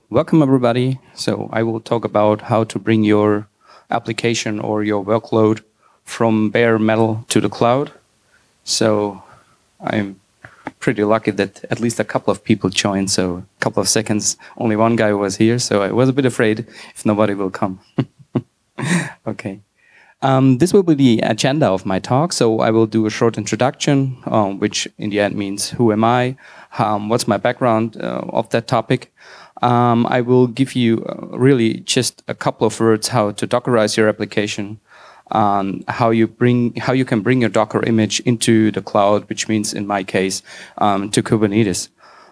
Welcome everybody. So I will talk about how to bring your application or your workload from bare metal to the cloud. So I'm pretty lucky that at least a couple of people joined. So a couple of seconds, only one guy was here. So I was a bit afraid if nobody will come. Okay. This will be the agenda of my talk. So I will do a short introduction, which in the end means who am I, what's my background of that topic. I will give you really just a couple of words how to Dockerize your application, how you can bring your Docker image into the cloud, which means in my case to Kubernetes.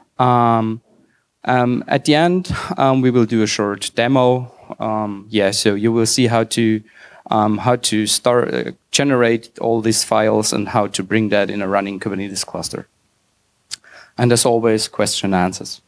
At the end, we will do a short demo. So you will see how to start generate all these files and how to bring that in a running Kubernetes cluster. And as always, question and answers.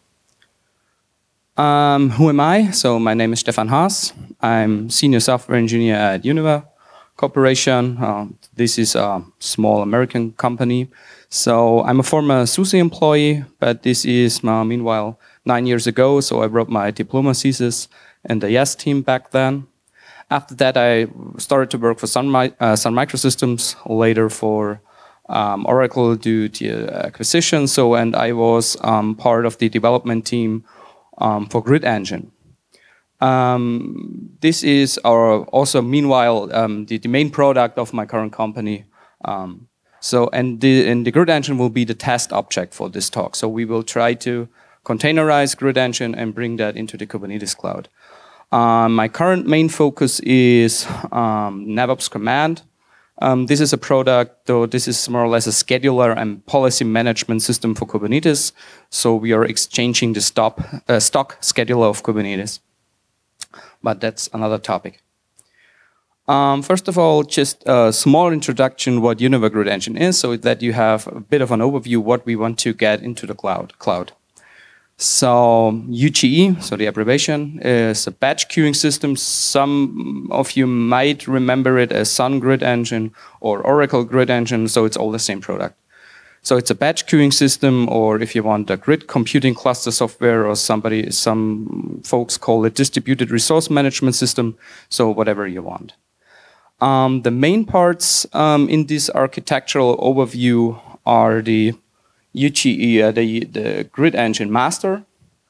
Who am I? So my name is Stefan Haas. I'm senior software engineer at Univa Corporation. This is a small American company. So I'm a former SUSE employee, but this is meanwhile 9 years ago. So I wrote my diploma thesis in the YES team back then. After that, I started to work for Sun Microsystems, later for Oracle due to acquisition. And I was part of the development team for Grid Engine. This is also meanwhile the main product of my current company. And the Grid Engine will be the test object for this talk. So we will try to containerize Grid Engine and bring that into the Kubernetes cloud. My current main focus is NetOps Command. This is a product, though this is more or less a scheduler and policy management system for Kubernetes. So we are exchanging the stock scheduler of Kubernetes. But that's another topic. First of all, just a small introduction what Univa Grid Engine is, so that you have a bit of an overview what we want to get into the cloud. So UGE, so the abbreviation, is a batch queuing system. Some of you might remember it as Sun Grid Engine or Oracle Grid Engine, so it's all the same product. So it's a batch queuing system, or if you want a grid computing cluster software, or some folks call it distributed resource management system, so whatever you want. The main parts in this architectural overview are the UGE, the Grid Engine master.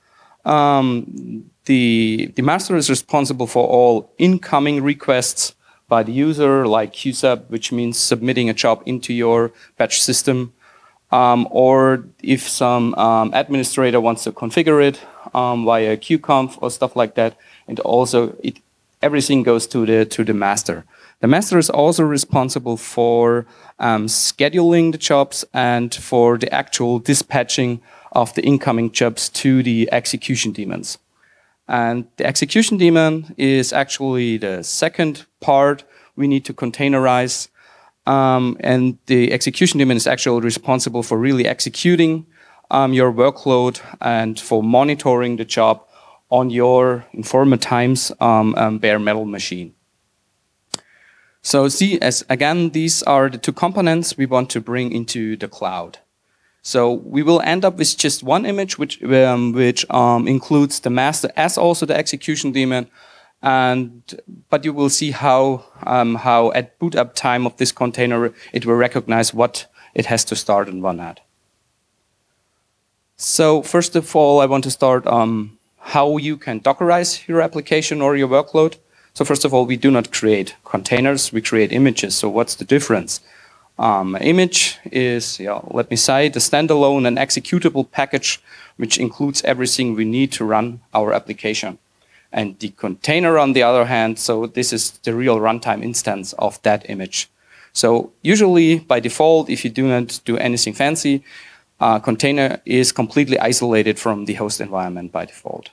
The master is responsible for all incoming requests by the user, like QSub, which means submitting a job into your batch system, or if some administrator wants to configure it via QConf or stuff like that, and also everything goes to the master. The master is also responsible for scheduling the jobs and for the actual dispatching of the incoming jobs to the execution daemons. And the execution daemon is actually the second part we need to containerize. And the execution daemon is actually responsible for really executing your workload and for monitoring the job on your, in former times, bare metal machine. So see, again, these are the two components we want to bring into the cloud. So we will end up with just one image, which includes the master as also the execution daemon. But you will see how at boot up time of this container, it will recognize what it has to start and what not. So first of all, I want to start how you can Dockerize your application or your workload. So first of all, we do not create containers, we create images. So what's the difference? Image is, let me say, the standalone and executable package, which includes everything we need to run our application. And the container, on the other hand, so this is the real runtime instance of that image. So usually, by default, if you do not do anything fancy, container is completely isolated from the host environment by default.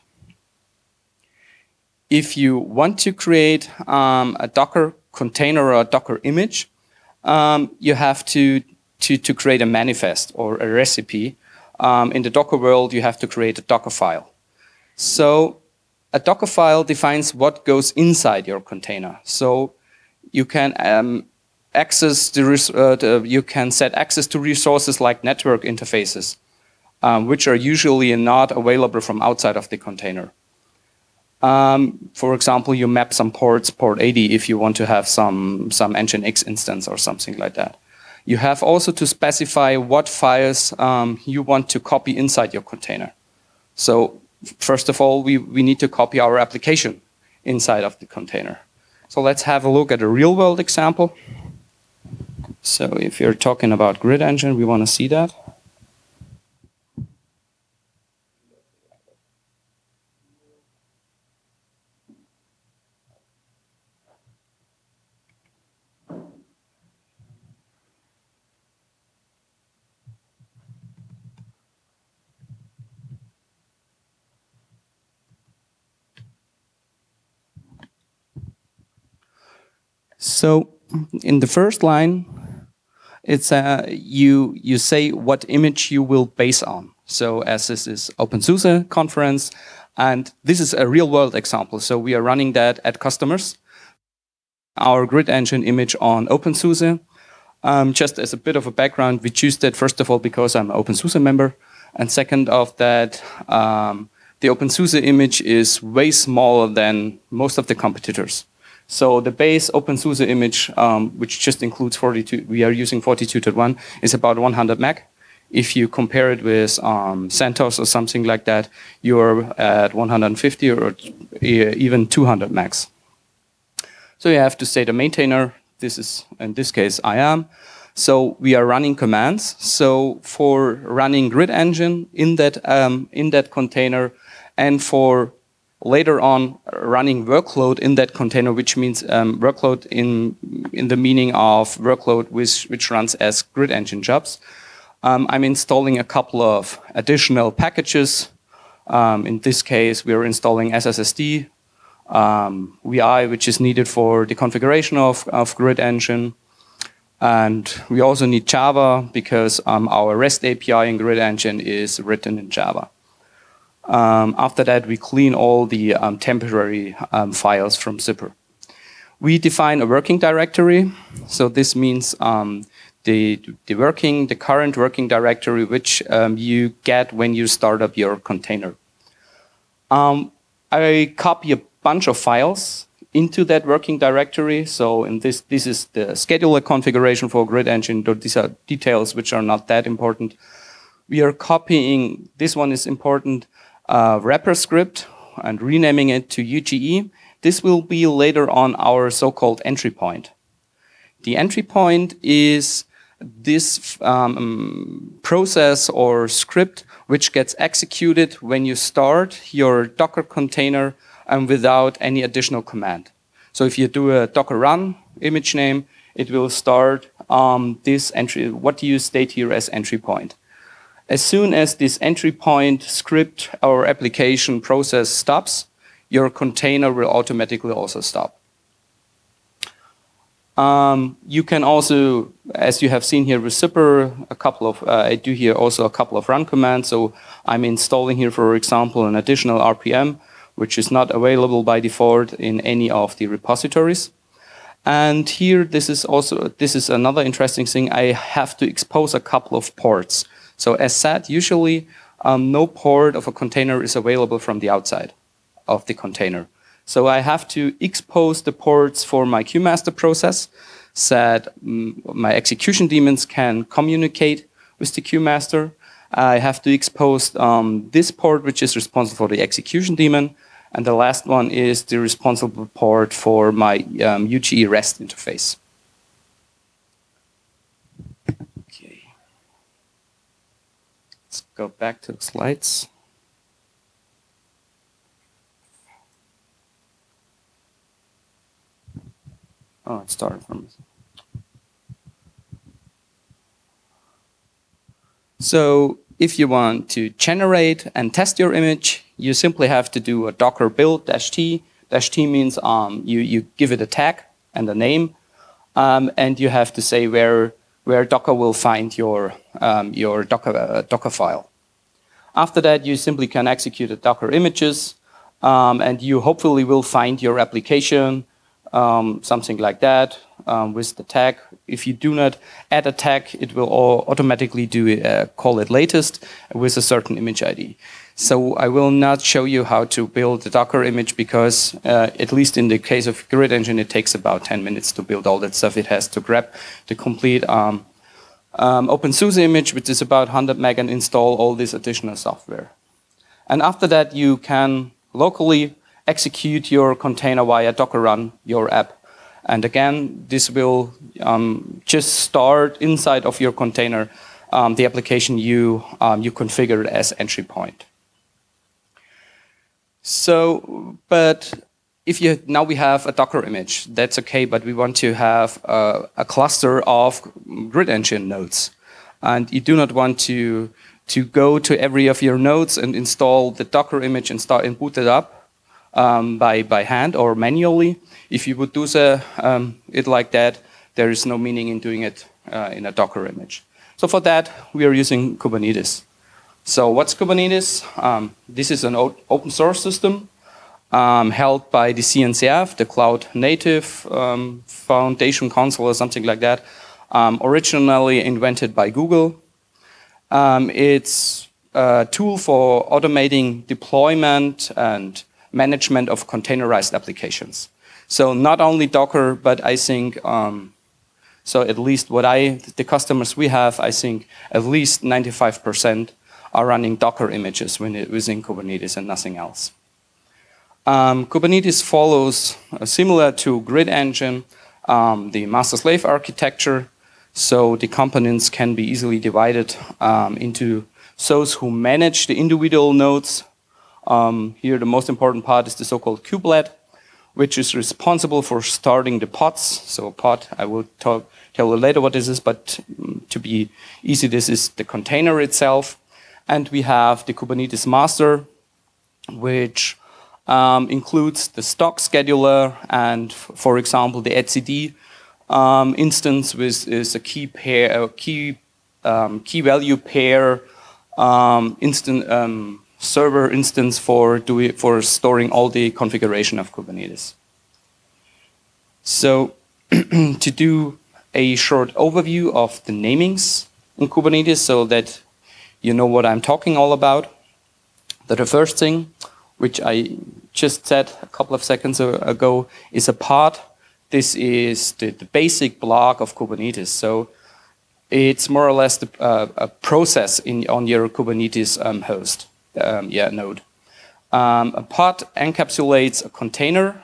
If you want to create a Docker container or a Docker image, you have to create a manifest or a recipe. In the Docker world, you have to create a Docker file. So a Docker file defines what goes inside your container. So you can you can set access to resources like network interfaces, which are usually not available from outside of the container. For example, you map some ports, port 80, if you want to have some Nginx instance or something like that. You have also to specify what files you want to copy inside your container. So first of all, we need to copy our application inside of the container. So let's have a look at a real-world example. So if you're talking about Grid Engine, we want to see that. So in the first line, it's you say what image you will base on. So as this is OpenSUSE conference, and this is a real-world example. So we are running that at customers. Our Grid Engine image on OpenSUSE. Just as a bit of a background, we choose that first of all because I'm an OpenSUSE member, and second of that, the OpenSUSE image is way smaller than most of the competitors. So the base OpenSUSE image, which just includes 42, we are using 42.1, is about 100 meg. If you compare it with CentOS or something like that, you're at 150 or even 200 megs. So you have to say the maintainer. This is, in this case, I am. So we are running commands. So for running Grid Engine in that container, and for later on running workload in that container, which means workload in the meaning of workload which runs as Grid Engine jobs. I'm installing a couple of additional packages. In this case, we are installing SSSD, VI, which is needed for the configuration of Grid Engine. And we also need Java because our REST API in Grid Engine is written in Java. After that, we clean all the temporary files from Zypper. We define a working directory. So this means the current working directory which you get when you start up your container. I copy a bunch of files into that working directory. So in this is the scheduler configuration for Grid Engine. These are details which are not that important. We are copying, this one is important, wrapper script and renaming it to UGE. This will be later on our so-called entry point. The entry point is this process or script which gets executed when you start your Docker container and without any additional command. So if you do a Docker run image name, it will start this entry. What do you state here as entry point? As soon as this entry point script or application process stops, your container will automatically also stop. You can also, as you have seen here with Zypper, I do here also a couple of run commands. So I'm installing here, for example, an additional RPM, which is not available by default in any of the repositories. And here, this is another interesting thing. I have to expose a couple of ports. So as said, usually no port of a container is available from the outside of the container. So I have to expose the ports for my queuemaster process so that my execution daemons can communicate with the queuemaster. I have to expose this port, which is responsible for the execution daemon. And the last one is the responsible port for my UGE REST interface. Okay. Let's go back to the slides. Oh, it started from. So if you want to generate and test your image, you simply have to do a docker build -t. -t means you give it a tag and a name, and you have to say where Docker will find your Docker file. After that, you simply can execute the Docker images, and you hopefully will find your application, something like that, with the tag. If you do not add a tag, it will automatically call it latest with a certain image ID. So I will not show you how to build the Docker image because, at least in the case of Grid Engine, it takes about 10 minutes to build all that stuff. It has to grab the complete OpenSUSE image, which is about 100 meg, and install all this additional software. And after that, you can locally execute your container via Docker run your app. And again, this will just start inside of your container the application you configured as entry point. So, but if you now we have a Docker image, that's okay. But we want to have a cluster of Grid Engine nodes, and you do not want to go to every of your nodes and install the Docker image and start and boot it up by hand or manually. If you would do it like that, there is no meaning in doing it in a Docker image. So for that, we are using Kubernetes. So what's Kubernetes? This is an open source system held by the CNCF, the Cloud Native Foundation Council or something like that, originally invented by Google. It's a tool for automating deployment and management of containerized applications. So not only Docker, but I think, so at least the customers we have, I think at least 95% are running Docker images within Kubernetes and nothing else. Kubernetes follows, similar to Grid Engine, the master-slave architecture. So the components can be easily divided into those who manage the individual nodes. Here the most important part is the so-called kubelet, which is responsible for starting the pods. So a pod, I will tell you later what this is, but to be easy, this is the container itself. And we have the Kubernetes master, which includes the stock scheduler and, for example, the etcd instance, which is a key value pair server instance for storing all the configuration of Kubernetes. So to do a short overview of the namings in Kubernetes so that you know what I'm talking all about. The first thing, which I just said a couple of seconds ago, is a pod. This is the basic block of Kubernetes. So it's more or less a process on your Kubernetes host, node. A pod encapsulates a container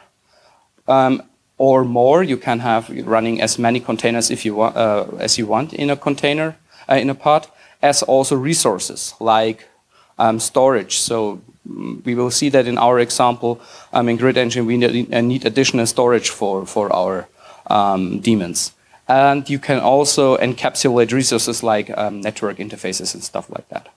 or more. You can have running as many containers if you want, as you want in a container, in a pod, as also resources like storage. So we will see that in our example in Grid Engine, we need additional storage for our daemons. And you can also encapsulate resources like network interfaces and stuff like that.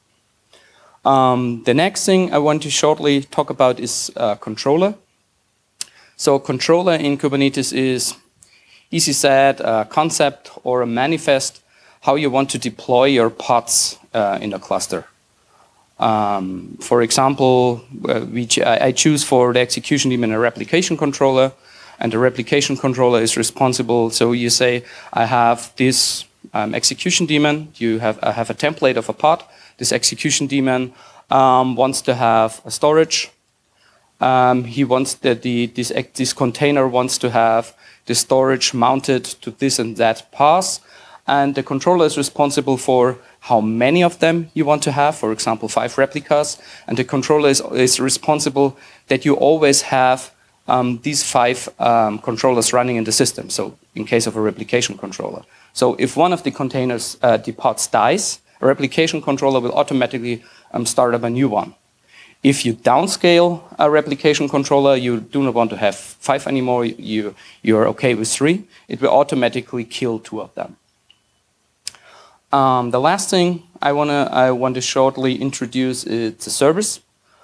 The next thing I want to shortly talk about is controller. So a controller in Kubernetes is, easy said, a concept or a manifest how you want to deploy your pods in a cluster. For example, I choose for the execution daemon a replication controller, and the replication controller is responsible. So you say, I have this execution daemon. I have a template of a pod. This execution daemon wants to have a storage. He wants that this container wants to have the storage mounted to this and that path. And the controller is responsible for how many of them you want to have, for example, 5 replicas. And the controller is responsible that you always have these 5 controllers running in the system. So in case of a replication controller. So if one of the containers, the pods dies, a replication controller will automatically start up a new one. If you downscale a replication controller, you do not want to have 5 anymore, you're okay with 3, it will automatically kill 2 of them. The last thing I want to shortly introduce is the service.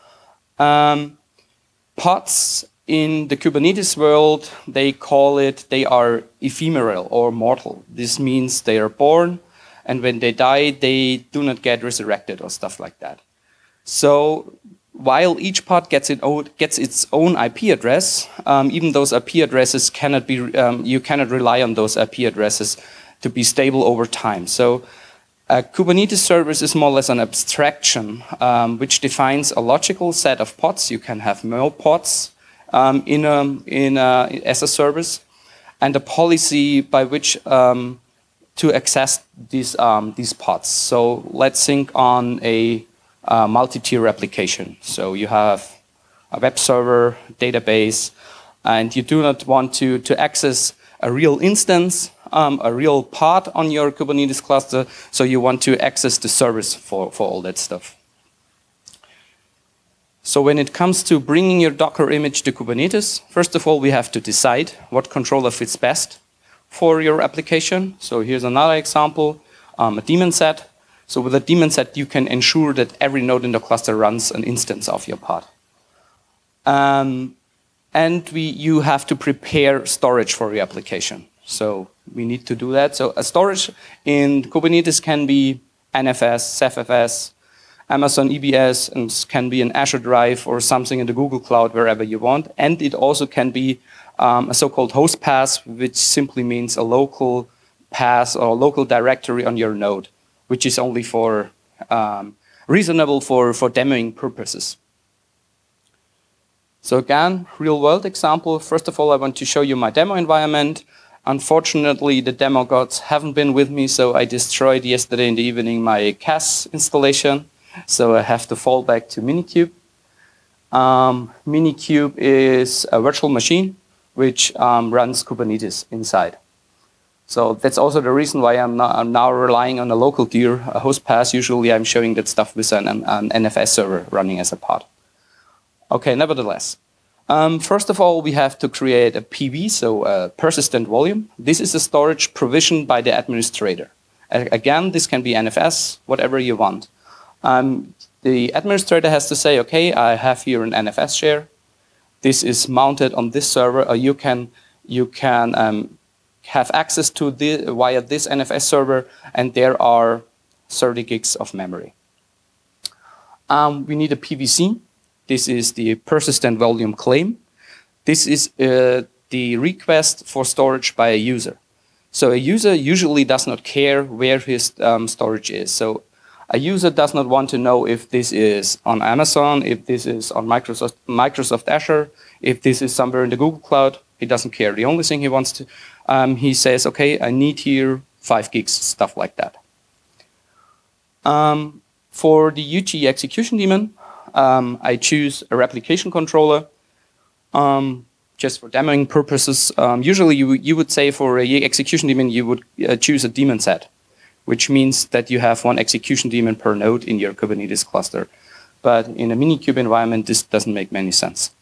Pods in the Kubernetes world, they are ephemeral or mortal. This means they are born, and when they die, they do not get resurrected or stuff like that. So while each pod gets its own IP address, even those IP addresses cannot be, you cannot rely on those IP addresses to be stable over time. So A Kubernetes service is more or less an abstraction which defines a logical set of pods. You can have more pods as a service, and a policy by which to access these pods. So let's think on a multi-tier application. So you have a web server, database, and you do not want to access a real instance, a real pod on your Kubernetes cluster, so you want to access the service for all that stuff. So when it comes to bringing your Docker image to Kubernetes, first of all, we have to decide what controller fits best for your application. So here's another example, a daemon set. So with a daemon set, you can ensure that every node in the cluster runs an instance of your pod. And you have to prepare storage for your application. So we need to do that. So a storage in Kubernetes can be NFS, CephFS, Amazon EBS, and can be an Azure Drive or something in the Google Cloud, wherever you want. And it also can be a so-called host path, which simply means a local path or local directory on your node, which is only for reasonable for demoing purposes. So again, real-world example. First of all, I want to show you my demo environment. Unfortunately, the demo gods haven't been with me, so I destroyed yesterday in the evening my CAS installation. So I have to fall back to Minikube. Minikube is a virtual machine which runs Kubernetes inside. So that's also the reason why I'm now relying on a local tier, a host path. Usually I'm showing that stuff with an NFS server running as a pod. Okay, nevertheless. First of all, we have to create a PV, so a persistent volume. This is a storage provisioned by the administrator. Again, this can be NFS, whatever you want. The administrator has to say, okay, I have here an NFS share. This is mounted on this server, or you can have access to via this NFS server, and there are 30 gigs of memory. We need a PVC. This is the persistent volume claim. This is the request for storage by a user. So a user usually does not care where his storage is. So a user does not want to know if this is on Amazon, if this is on Microsoft Azure, if this is somewhere in the Google Cloud. He doesn't care. The only thing he wants to, he says, okay, I need here 5 gigs, stuff like that. For the UG execution daemon, I choose a replication controller just for demoing purposes. Usually you would say for a execution daemon, you would choose a daemon set, which means that you have one execution daemon per node in your Kubernetes cluster. But in a Minikube environment, this doesn't make many sense.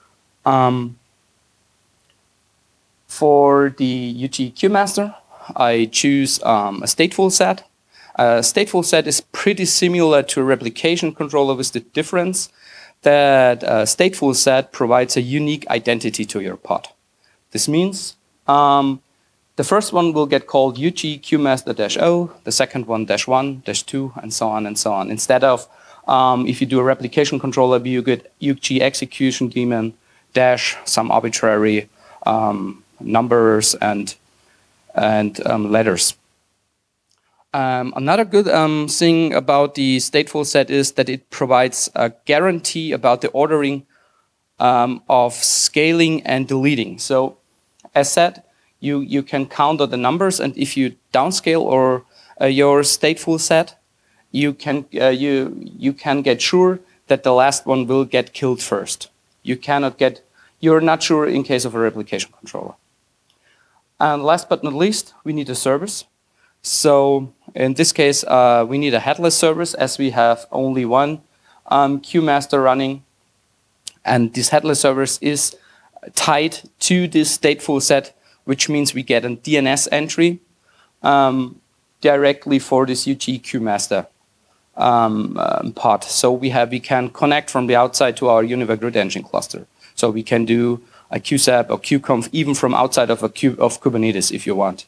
For the UG QMaster, I choose a stateful set. A stateful set is pretty similar to a replication controller with the difference that a stateful set provides a unique identity to your pod. This means the first one will get called UG QMaster-O, the second one -1, -2, and so on and so on. Instead of, if you do a replication controller, you get UG execution daemon dash some arbitrary numbers and letters. Another good thing about the stateful set is that it provides a guarantee about the ordering of scaling and deleting. So, as said, you can counter the numbers, and if you downscale or your stateful set, you can get sure that the last one will get killed first. You're not sure in case of a replication controller. And last but not least, we need a service. So in this case, we need a headless service, as we have only one QMaster running. And this headless service is tied to this stateful set, which means we get a DNS entry directly for this UG QMaster pod. So we can connect from the outside to our Univer Grid Engine cluster. So we can do a QSAP or QConf even from outside of Kubernetes if you want.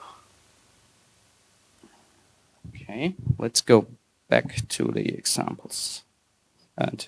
Okay, let's go back to the examples. Okay.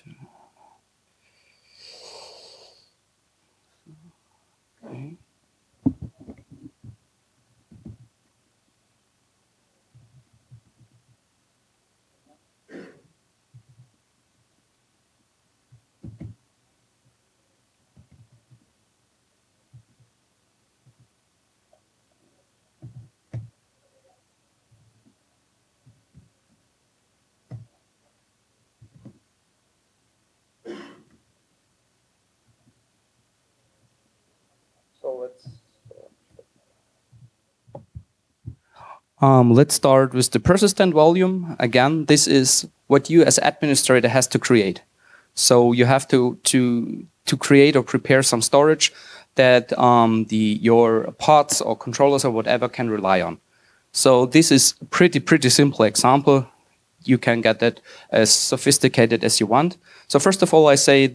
Let's start with the persistent volume. Again, this is what you as administrator has to create. So you have to create or prepare some storage that your pods or controllers or whatever can rely on. So this is a pretty simple example. You can get that as sophisticated as you want. So first of all, I say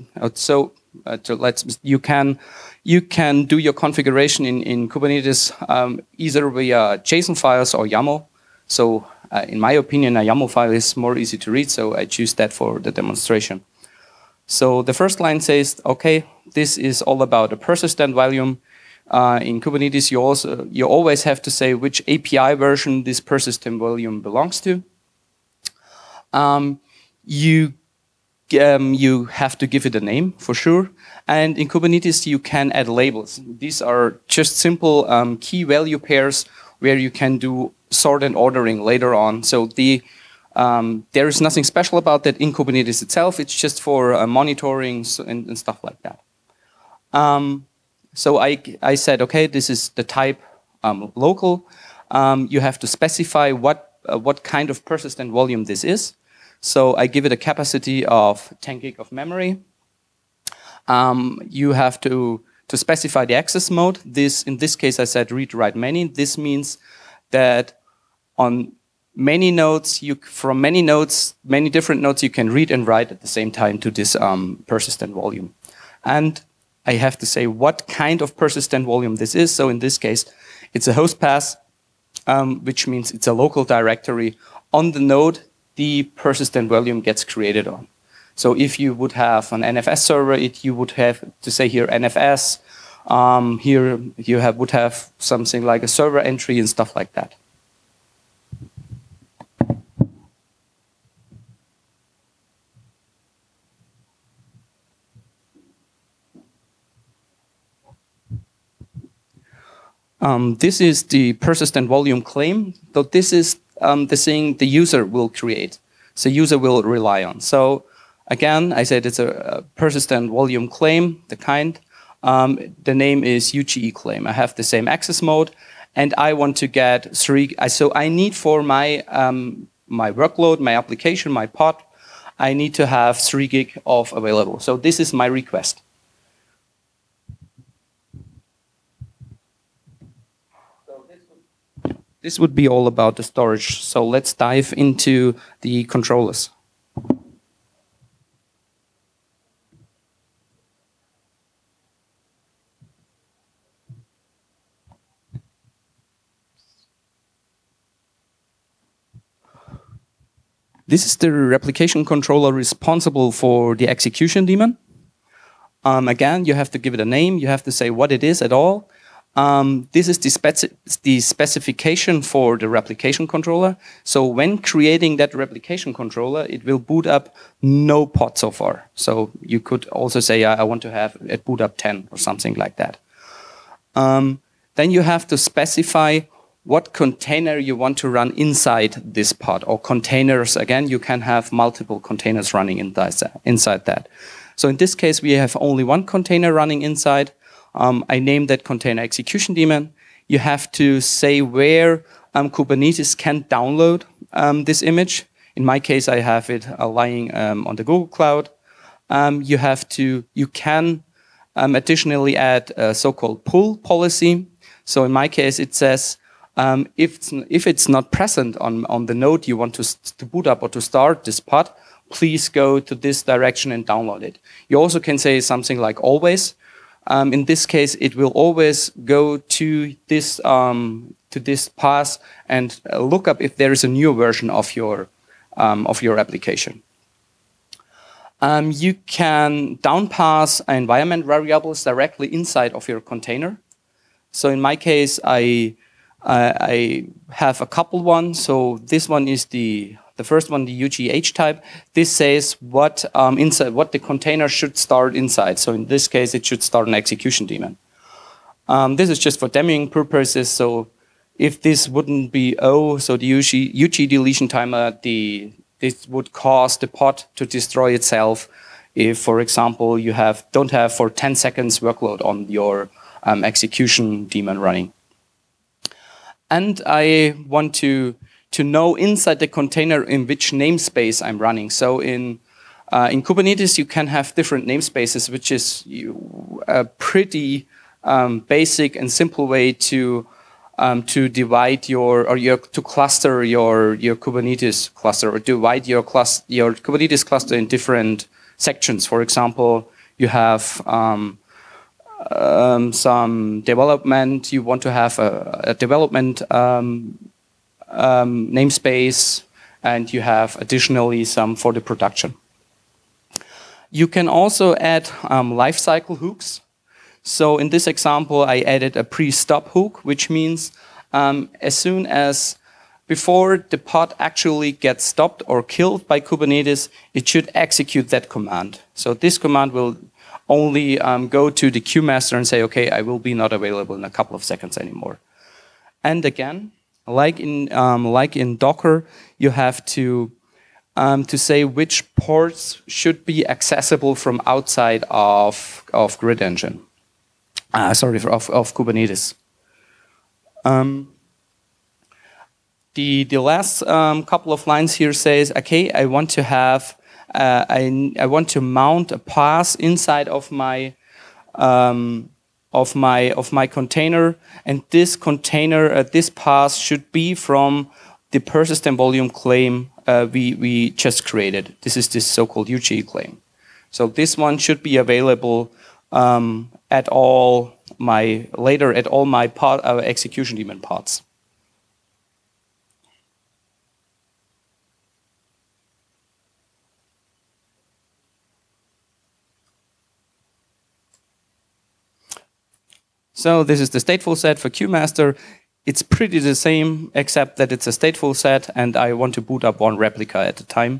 you can do your configuration in Kubernetes either via JSON files or YAML. So in my opinion, a YAML file is more easy to read, so I choose that for the demonstration. So the first line says, okay, this is all about a persistent volume. In Kubernetes, you always have to say which API version this persistent volume belongs to. You have to give it a name for sure. And in Kubernetes, you can add labels. These are just simple key value pairs where you can do sort and ordering later on. So there is nothing special about that in Kubernetes itself. It's just for monitoring and stuff like that. So I said, okay, this is the type local. You have to specify what kind of persistent volume this is. So I give it a capacity of 10 gig of memory. You have to specify the access mode. In this case, I said read, write many. This means that on many nodes, many different nodes, you can read and write at the same time to this persistent volume. And I have to say what kind of persistent volume this is. So in this case, it's a host path, which means it's a local directory on the node the persistent volume gets created on. So if you would have an NFS server, you would have to say here NFS. Here you would have something like a server entry and stuff like that. This is the persistent volume claim. So this is the thing the user will create. So user will rely on. So again, I said it's a persistent volume claim, the kind. The name is UGE claim. I have the same access mode, and I want to get 3. So I need for my workload, my application, my pod, I need to have 3 gig of available. So this is my request. This would be all about the storage. So let's dive into the controllers. This is the replication controller responsible for the execution daemon. Again, you have to give it a name. You have to say what it is at all. This is the specification for the replication controller. So when creating that replication controller, it will boot up no pod so far. So you could also say, I want to have it boot up 10 or something like that. Then you have to specify what container you want to run inside this pod, or containers. Again, you can have multiple containers running inside that. So in this case, we have only one container running inside. I named that container execution daemon. You have to say where Kubernetes can download this image. In my case, I have it lying on the Google Cloud. You can additionally add a so-called pull policy. So in my case, it says if it's not present on the node you want to boot up or to start this pod, please go to this direction and download it. You also can say something like always. In this case, it will always go to this path and look up if there is a new version of your application. You can downpass environment variables directly inside of your container. So in my case, I have a couple ones. So this one is the first one, the UGH type. This says what the container should start inside. So in this case, it should start an execution daemon. This is just for demoing purposes. So if this wouldn't be so the UG deletion timer, this would cause the pod to destroy itself. If, for example, you don't have for 10 seconds workload on your execution daemon running. And I want to know inside the container in which namespace I'm running. So in Kubernetes, you can have different namespaces, which is a pretty basic and simple way to divide to cluster your Kubernetes cluster, or divide your Kubernetes cluster in different sections. For example, you have some development. You want to have a development namespace, and you have additionally some for the production. You can also add lifecycle hooks. So in this example, I added a pre-stop hook, which means as soon as before the pod actually gets stopped or killed by Kubernetes, it should execute that command. So this command will only go to the queuemaster and say, okay, I will be not available in a couple of seconds anymore. And again, like in Docker, you have to say which ports should be accessible from outside of Grid Engine. Of Kubernetes. The last couple of lines here says, okay, I want to have I want to mount a pass inside of my container, and this container this pass should be from the persistent volume claim we just created. This is this so-called UGE claim. So this one should be available at all my execution daemon pods. So this is the stateful set for queuemaster. It's pretty the same, except that it's a stateful set, and I want to boot up one replica at a time.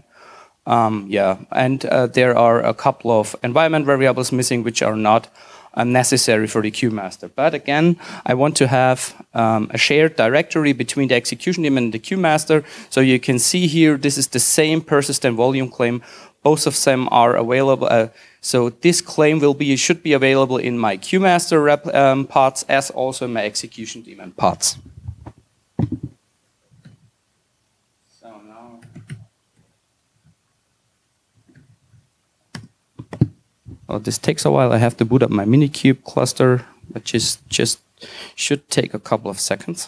There are a couple of environment variables missing, which are not necessary for the queuemaster. But again, I want to have a shared directory between the execution daemon and the queuemaster. So you can see here, this is the same persistent volume claim. Both of them are available. So this claim should be available in my queuemaster pods as also in my execution daemon pods. So now, this takes a while. I have to boot up my Minikube cluster, which is just should take a couple of seconds.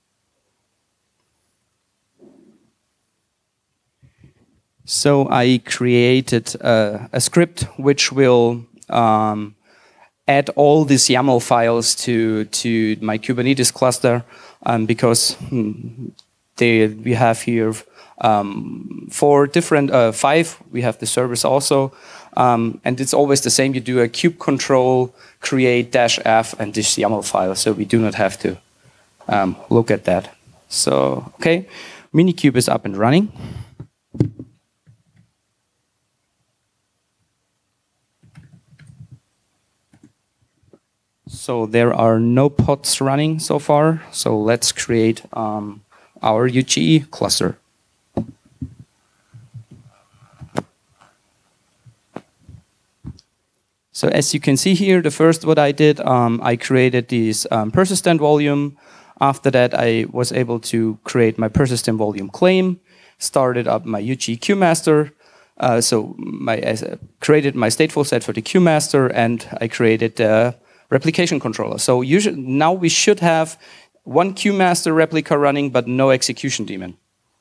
So I created a script which will add all these YAML files to my Kubernetes cluster because we have here 4 different, 5. We have the servers also, and it's always the same. You do a kube control, create -f, and this YAML file. So we do not have to look at that. So okay, Minikube is up and running. So there are no pods running so far. So let's create our UGE cluster. So as you can see here, the first what I did, I created this persistent volume. After that, I was able to create my persistent volume claim, started up my UGE queuemaster. I created my stateful set for the queuemaster, and I created the replication controller. So now we should have one queuemaster replica running, but no execution daemon.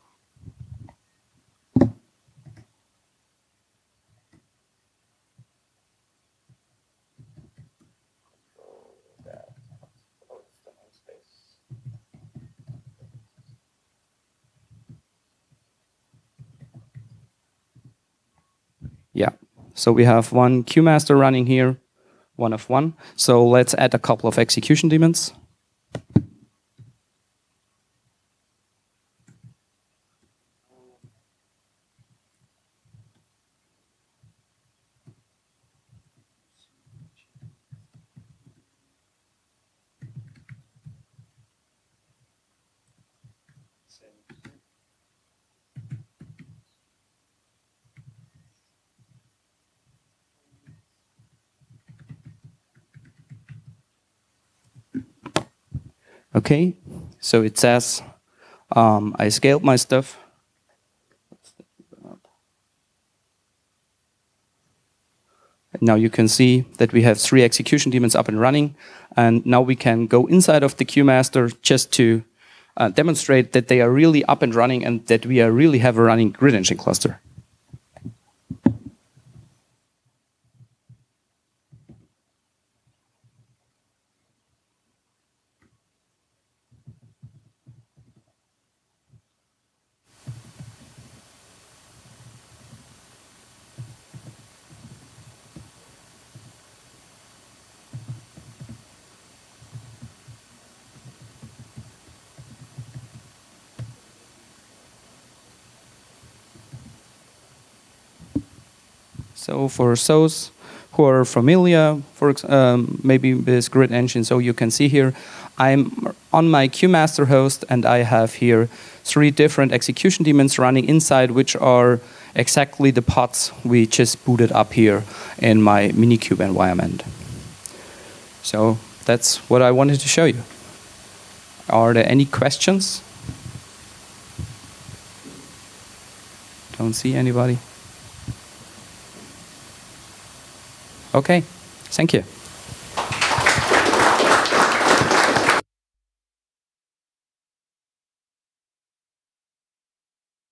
Yeah, so we have one queuemaster running here, 1 of 1. So let's add a couple of execution daemons. Okay, so it says I scaled my stuff. Now you can see that we have 3 execution daemons up and running, and now we can go inside of the QMaster just to demonstrate that they are really up and running and that we are really have a running Grid Engine cluster. So for those who are familiar, maybe with Grid Engine, so you can see here, I'm on my QMaster host, and I have here 3 different execution daemons running inside, which are exactly the pods we just booted up here in my Minikube environment. So that's what I wanted to show you. Are there any questions? Don't see anybody. Okay, thank you.